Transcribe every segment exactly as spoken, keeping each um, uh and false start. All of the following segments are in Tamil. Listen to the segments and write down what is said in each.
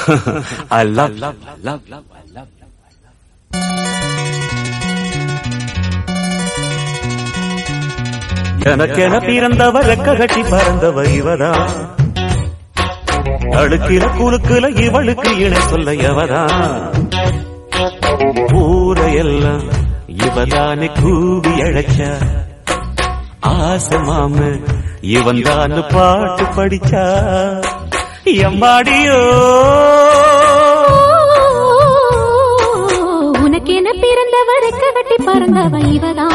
I love, love, love, love, love. எனக்கென பிறந்தவ ரெக்க கட்டி பறந்தவ இவதா, அழுக்கில குலுக்குல இவளுக்கு இணை சொல்ல எவதா, ஊரையெல்லாம் இவதானே கூவி அழைச்சா, ஆசை மாம இவன் தான் பாட்டு படிச்சா, எம்மாடியோ உனக்கென பிறந்தவ ரெக்க கட்டி பறந்தவ இவதா,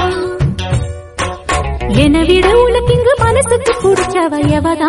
என விட உனக்கு இங்கு மனசுக்கு பிடிச்சவ எவதா,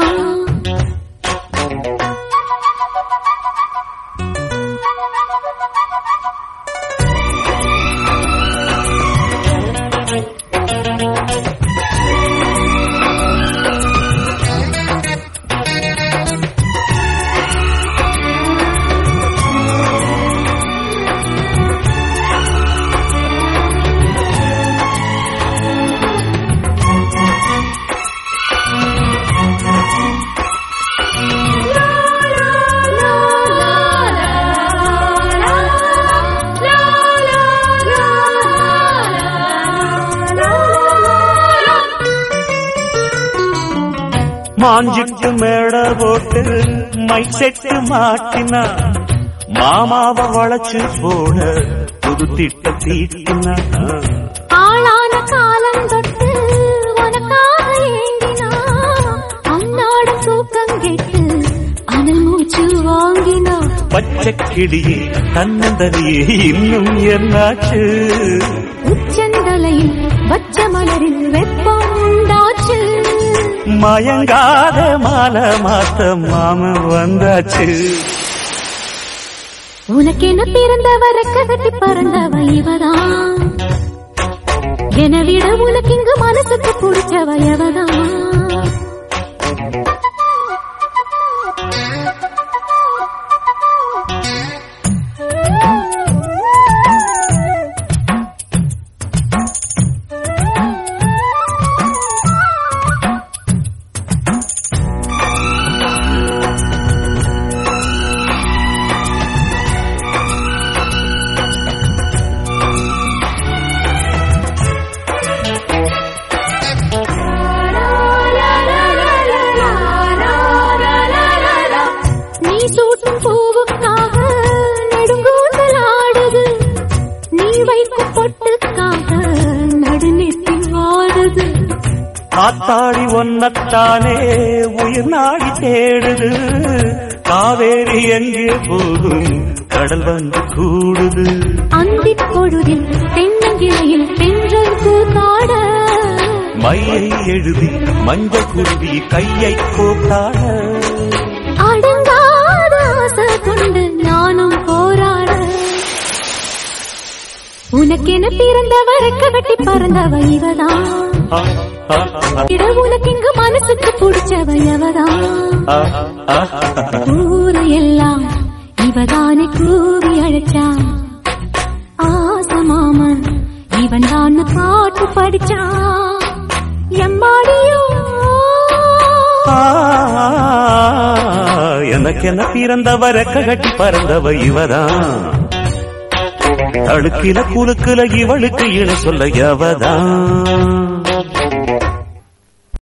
மாஞ்சிட்டு மேட போட்டு மைக் செட்டு மாட்டினா, மாமாவ வளைச்சு போட புது திட்ட தீட்டினா, ஆளான காலம் தொட்டு உனக்காக ஏங்கினா, அன்னாட தூக்கம் கேட்டு அனல் மூச்சு வாங்கினா, பச்சை கிளியே தன்னந்தனியே இன்னும் என்னாச்சு, உச்சந்தலையில் வச்ச மலரில் வெப்பம் உண்டாச்சு, மயங்காத மால மாத்த மாம வந்தாச்சு, உனக்கென பிறந்தவ ரெக்க கட்டி பறந்தவ இவதா, என விட உனக்கு இங்கு மனசுக்கு பிடிச்சவ எவதா, சூட்டும் பூவுக்காக நெடுங்கூந்தல் ஆடுது, நீ வைக்கும் பொட்டுக்காக நடுநெத்தி வாடுது, காத்தாடி ஒன்னத்தானே உயிர் நாடி தேடுது, காவேரி எங்கே போகும் கடல் வந்து கூடுது, அந்திப் பொழுதில் தென்னங்கிளையில் தென்றல் கூத்தாட, மையை எழுதி மஞ்சள் குருவி கையை கோத்தாட, அடங்காத ஆசை கொண்டு நானும் போராட, உனக்கென பிறந்தவ ரெக்க கட்டி பறந்தவ இவதா, உனக்கு இங்கு மனசுக்கு பிடிச்சவ எவதா, ஊரையெல்லாம் இவதானே கூவி அழைச்சா, ஆசை மாமன் இவன் தான் பாட்டு படிச்சா, எம்மாடியோ எனக்கென பிறந்தவ ரெக்க கட்டி பறந்தவ இவதா, அழுக்கில குலுக்குல இவளுக்கு இணை சொல்ல எவதான்.